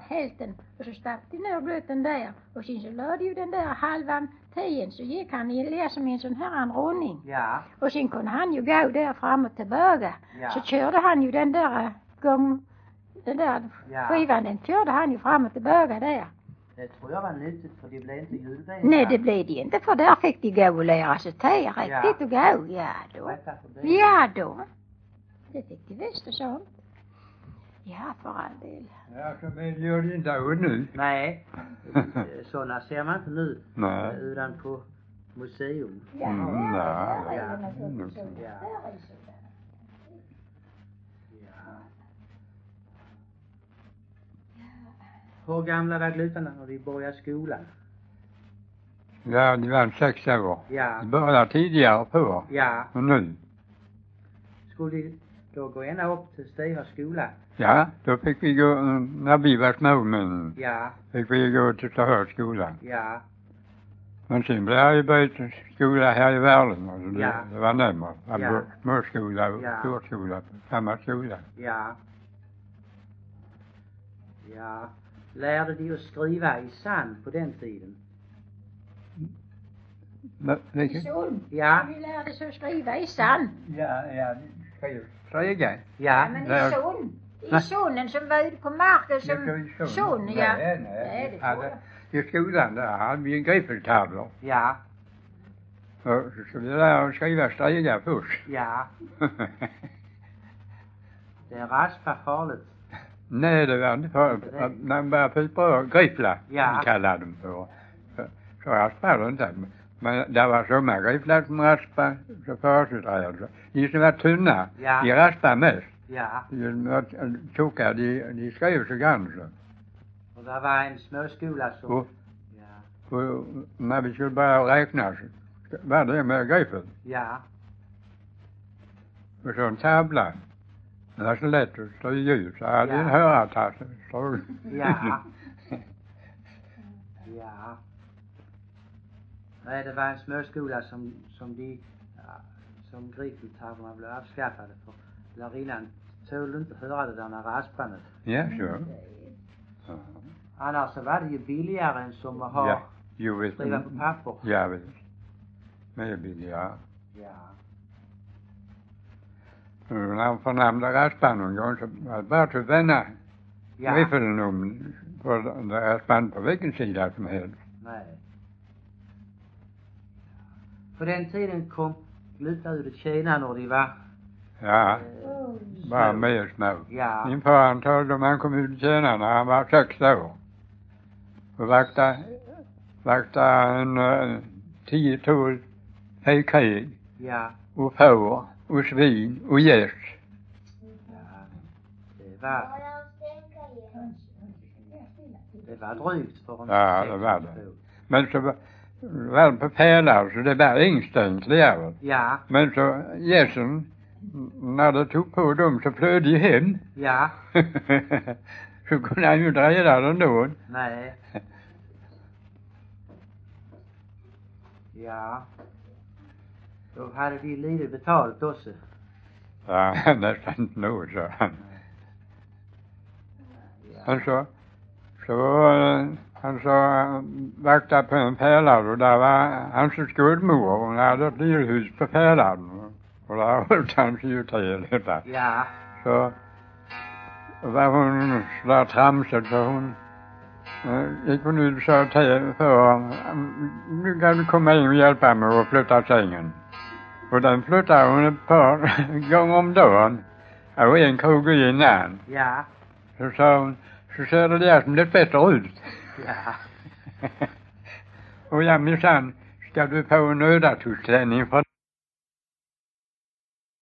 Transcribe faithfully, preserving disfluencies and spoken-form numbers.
hälften och så stack de ner blöten där och sen så lade ju den där halvan tiden så gick han i läsa med en sån här en rundning. Ja. Och sen kunde han ju gå där fram och tillbaka. Ja. Så körde han ju den där gång, den där Ja. skivan, den körde han ju fram och tillbaka där. Det tror jag var nyttigt för det blev inte julben. Nej, det blev det inte, för där fick de gå och lära sig till riktigt och gå. Ja då. Ja då. Det fick de visst och sånt. Ja, för all del. Ja, så men gör det inte ut nu. Nej, sådana ser man inte nu. Nej. Utan på museum. Ja, Mm, där ja. är det naturligtvis så. Ja. Där är så. Ja. Hur gamla var glutarna när de började skolan? Ja, det var sex år. Ja. Det började tidigare på. Ja. Och nu. Skulle de då gå ända upp till Stiha skola? Ja, då fick vi gå, när vi var små men Ja. fick vi gå till Stiha skolan. Ja. Men sen blev jag ju bytt skola här i världen. Och det, Ja. det var närmare. Jag Ja. ja. småskola och Ja. storskola på samma skola. Ja. Ja. Lärde de att skriva i sand på den tiden? Men, I vilket? sån. Ja. Vi lärde sig att skriva i sand. Ja, ja, det skrev träga. Ja. Men Nej. i sån. I Nej. sonen som var ute på marken som Sån, sån, ja. Nej, Nej, nej. det Vi tror hade, I skolan där hade vi en griffeltavla. Ja. Och så skulle vi lära oss skriva sträga först. Ja. Det är raspa farligt. Nej, det var inte för att när man började pipa och griffla, Ja. kallade de för. Så, så raspade det inte. Men det var somma grifflar som raspade så föruträdde. De som var tunna, Ja. de raspade mest. Ja. De var tjocka, de, de skrev så grann så. Och det var en småskola som... Och, Ja. och när vi skulle börja räkna så var det med griffel. Ja. Och så en tavla. Det var så lätt att stå i ljus. Så hade Ja. en hörartass. Så. Ja. Ja. Nej, det var en småskola som, som de, ja, som griffeltavlorna blev avskaffade för lärarinnan tålde inte höra det där när raspandet. Ja, så. Ja. Annars så var det ju billigare än som att ha Ja, jo visst. skriva på papper. Ja visst. Mer billigare. Ja. Och när han förnamnade raspan någon gång så var det bara till vänner. Ja. Riffeln om på raspan på vilken sida som helst. Nej. På den tiden kom glutaudet tjäna när de var... Ja, Eh, bara små. mer små. Ja. Min far han talade om han kom ut tjäna när han var sex år. Och vakta, vakta en uh, tio tolv hejkrig. Ja. Och får och svin och gäss. Ja. Det var... Det var drygt för en Ja, sex det var år. det. Men så var var det på pärlar så det var instängt där. Ja. Men så gässen, när det tog på dem så flög de hem. Ja. Så kunde han ju inte rädda den då. Nej. Ja. Då hade de lite betalt också. Ja, nästan nog så han. Han så, så han så vakta på en pärlad och där var hans skuldmor. Hon hade ett lillhus på pärladen. Och där höll han sig ju till detta. Ja. Så var hon där tramsad för hon uh, gick hon ut och sa till för um, nu kan du komma in och hjälpa mig att flytta sängen. Och den flyttade hon ett par gånger om dagen. Och en krog innan. Ja. Så sa hon, så ser det där som det bättre ut. Ja. Och jag minsann, ska du få en nödatorsklänning för